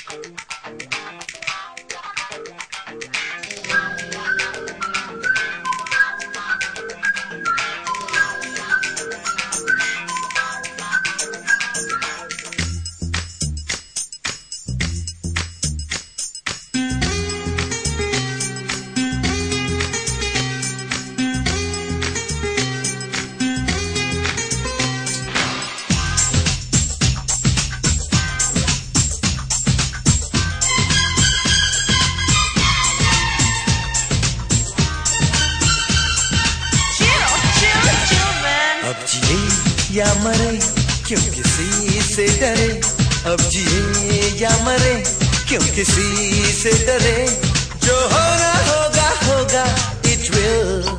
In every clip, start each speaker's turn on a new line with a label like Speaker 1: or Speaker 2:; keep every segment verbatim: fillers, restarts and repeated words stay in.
Speaker 1: या मरे क्यों किसी से डरे, अब जिए या मरे क्यों किसी से डरे, जो होना होगा होगा it will।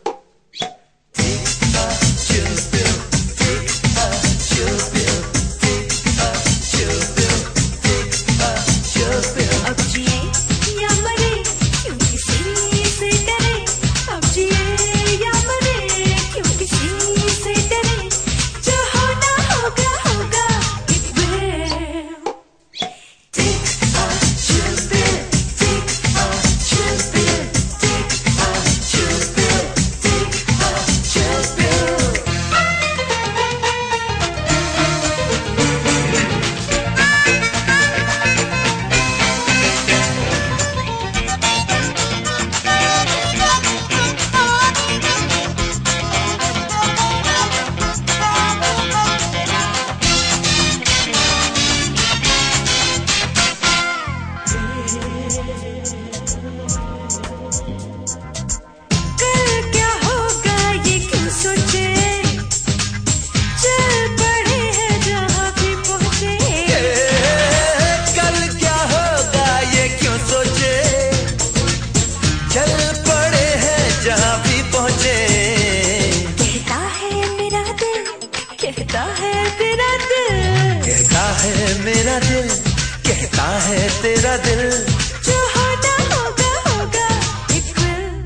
Speaker 1: कहता है मेरा दिल, कहता है तेरा दिल,
Speaker 2: जो होना होगा होगा it will।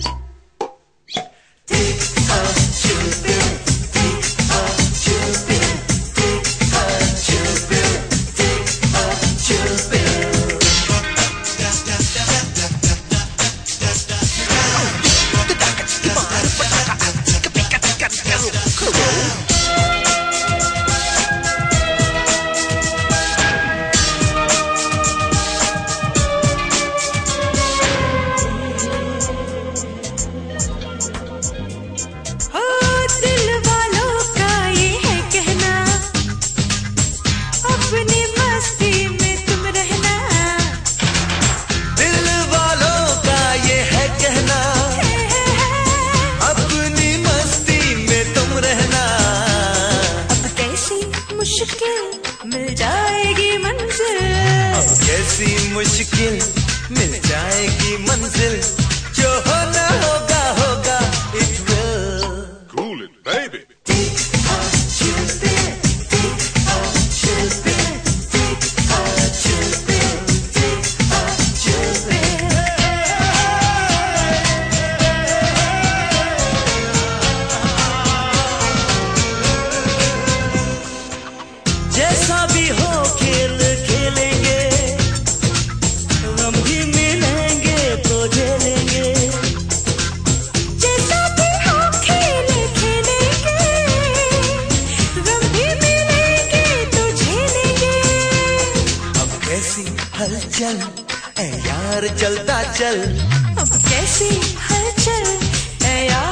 Speaker 1: Take a chill pill, take a chill pill, take a chill pill, take a chill pill।
Speaker 2: मुश्किल मिल जाएगी मंजिल,
Speaker 1: अब कैसी मुश्किल मिल जाएगी मंजिल, जो होना होगा होगा it will।
Speaker 3: Cool it, baby।
Speaker 1: Take a chill pill, take a chill pill, take a chill pill, take a chill pill। जैसा भी हो खेल खेलेंगे, हम भी मिलेंगे तो झेलेंगे।
Speaker 2: जैसा भी हो खेल खेलेंगे, हम भी मिलेंगे तो झेलेंगे।
Speaker 1: अब कैसी हलचल ऐ यार चलता चल,
Speaker 2: अब कैसी हलचल ऐ यार